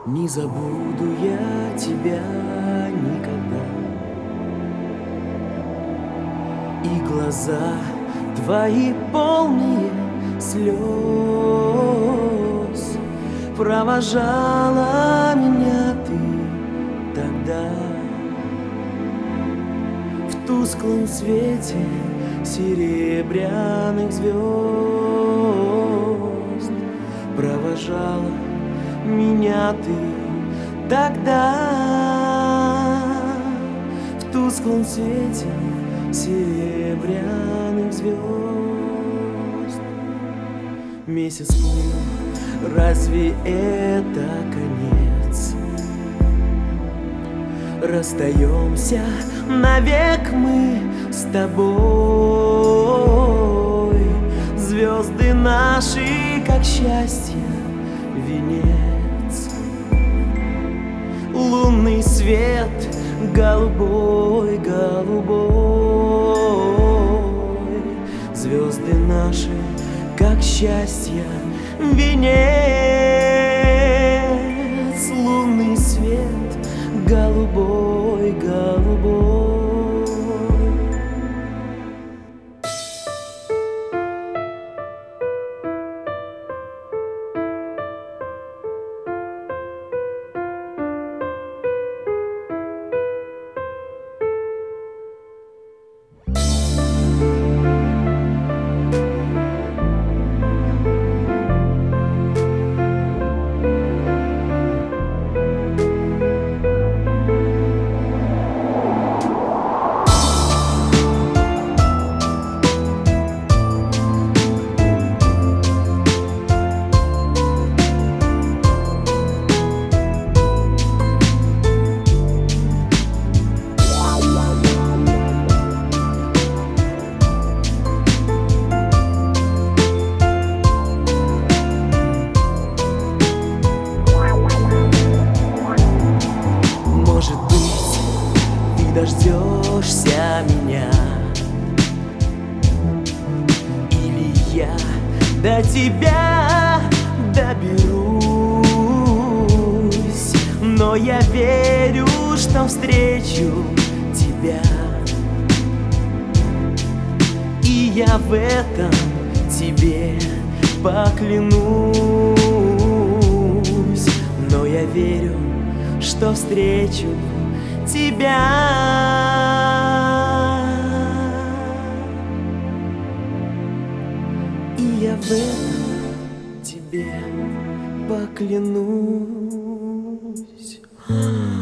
Не забуду я тебя никогда. И глаза твои полные слез провожала меня ты тогда. В тусклом свете серебряных звезд провожала меня ты тогда. В тусклом свете серебряных звезд. Месяц плыл, разве это конец? Расстаемся навек мы с тобой. Звезды наши, как счастье, венец. Лунный свет голубой, голубой. Звезды наши, как счастье, венец. Лунный свет голубой, голубой. Дождешься меня, или я до тебя доберусь, но я верю, что встречу тебя, и я в этом тебе поклянусь, но я верю, что встречу тебя. И я в этом тебе поклянусь.